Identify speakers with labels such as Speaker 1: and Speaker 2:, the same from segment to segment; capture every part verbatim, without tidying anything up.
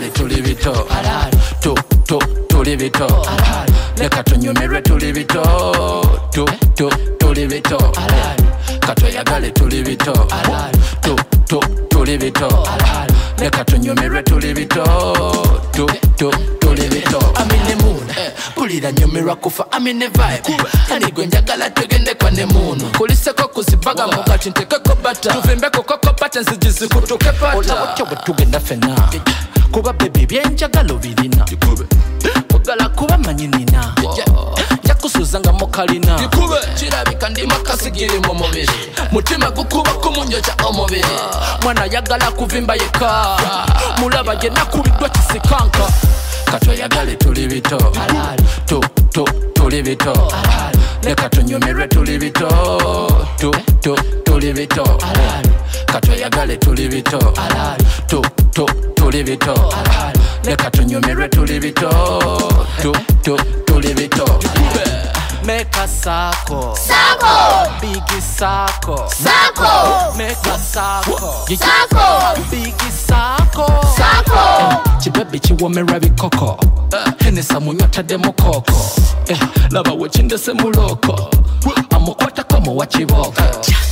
Speaker 1: katoyagale tuli bito tu tu tuli bito leka tunyumirwe tuli bito tu tu tuli bito katoyagale tuli bito tu tu tuli bito leka tunyumirwe tuli bito tu tu tuli bito I'm in the mood pulira nyumirwa kufa I'm in the vibe kanigwe njagala tugende kwa ne moon kuliseko kuzibaga mugati ntekeko bata tuvimbeko koko bata nzijizi kutuke pata olawocho butugenda fena kuba baby byenjagalo birina kugala kuba manyinina yakusuzanga mokalina kirabika ndi makasigiri mu mubiri mutima gukuba kumunyoja omubiri mwana yagala kuvimba yeka mulaba je nakubidwa kisikanka katoyagale tuli bito tu tu tuli bito leka tunyumirwe tuli bito tu tu tuli bito katoyagale tuli bito tu tu tuli bito leka tunyumirwe tuli bito tu tu tuli bito Make a sako
Speaker 2: Sako
Speaker 1: Biggie sako
Speaker 2: Sako
Speaker 1: Make a sako
Speaker 2: Sako
Speaker 1: Biggie sako
Speaker 2: Sako
Speaker 1: Chibabi chiwomera bikoko Henesa munyota demo koko Laba wechinde se muloko Amukwata komo wachiboko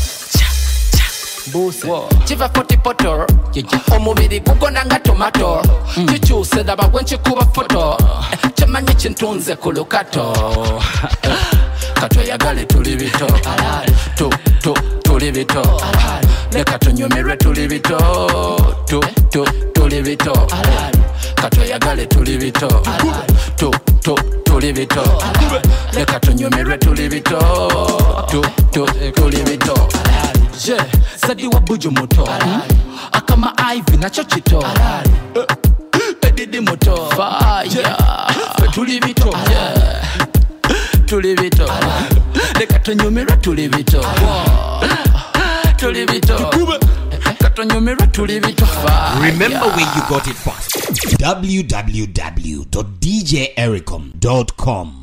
Speaker 1: Buse Chiva forty poto Omubiri gugonda nga tomato Chichuse daba wenchi kuba foto Chamanyi chintunze kulukato Katoyagale tuli bito Tu tu tuli bito Leka tunyumirwe tuli bito Tu tu tuli bito Katoyagale tuli bito Tu tu tuli bito Leka tunyumirwe tuli bito Tu tu tuli bito Je, sadi wa buju moto Akama Ivy na chochito Edidi moto Fire Tuli bito Tuli bito Leka tunyumirwe tuli bito Tuli bito Katonyumirwe tuli bito
Speaker 3: Remember where you got it from. w w w dot d j ericom dot com